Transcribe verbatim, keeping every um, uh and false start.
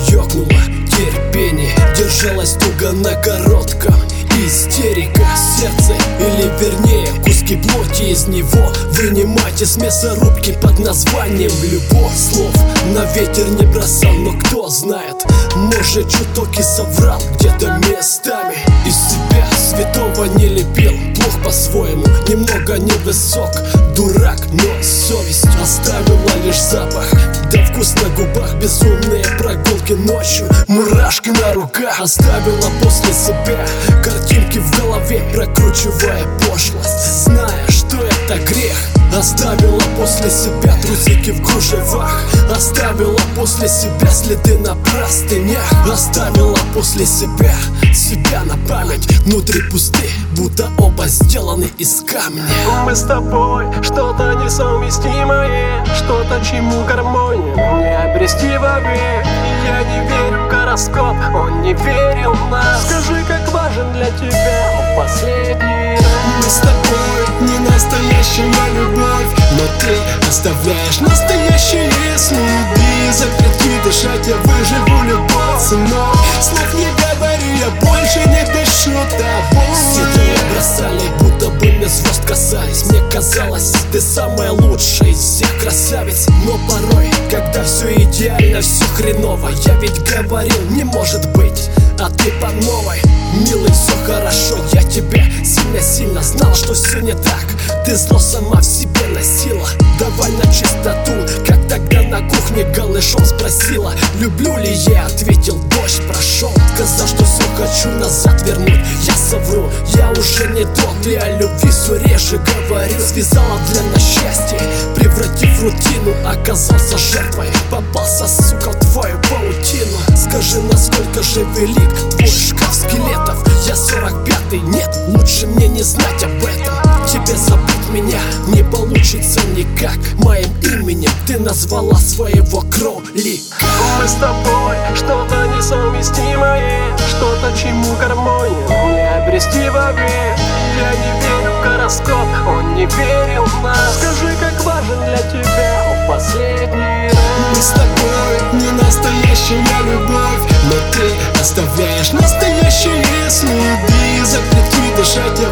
ёкнуло терпение, держалась туго на коротком. Истерика, сердце, или вернее куски плоти из него вынимать из мясорубки под названием любовь. Слов на ветер не бросал, но кто знает, может чуток и соврал где-то местами. Из себя святого не лепил, плох по-своему, немного невысок, дурак, но совесть оставила лишь запах, да вкус на губах. Безумные прогулки ночью, мурашки на руках, оставила после себя картинки в голове, прокручивая пошлость, зная, что это грех. Оставила после себя трусики в кружевах, оставила после себя следы на простынях, оставила после себя себя на память. Внутри пусты, будто оба сделаны из камня. Мы с тобой что-то несовместимое, что-то, чему гармонию не обрести вовек. Я не верю в гороскоп, он не верил в нас. Скажи, как важен для тебя последний раз. Мы с тобой не настоящая любовь, но ты оставляешь настоящие следы. Запрети дышать, я выживу любой ценой. Слов не говори, я больше не дышу тобой. Седые бросали, будто бы мне звезд касались. Мне казалось, ты самая лучшая из всех красавиц. Но порой, когда все идеально, все хреново, я ведь говорил, не может быть, а ты по новой. Милый, все хорошо, я тебя сильно-сильно знал, что все не так. Ты зло сама в себе носила. Давай на чистоту, как тогда на кухне голышом спросила, люблю ли я, ответил, дождь прошел. Сказал, что все хочу назад вернуть, я совру, я уже не тот. И о любви все реже говорил. Связала длинное счастье, превратив в рутину, оказался жертвой, попался, сука, в твою паутину. Скажи, насколько же велик твой шкаф скелетов. Я сорок пятый, нет, лучше мне не знать об этом. Тебе забыть меня не получится никак. Моим именем ты назвала своего кролика. Мы с тобой что-то несовместимое, что-то, чему гармонию не обрести вовек. Я не верю в гороскоп, он не верил в нас. Скажи, как важен для тебя последний раз. Мы с тобой не настоящая любовь, но ты оставляешь настоящие следы. Запрети дышать,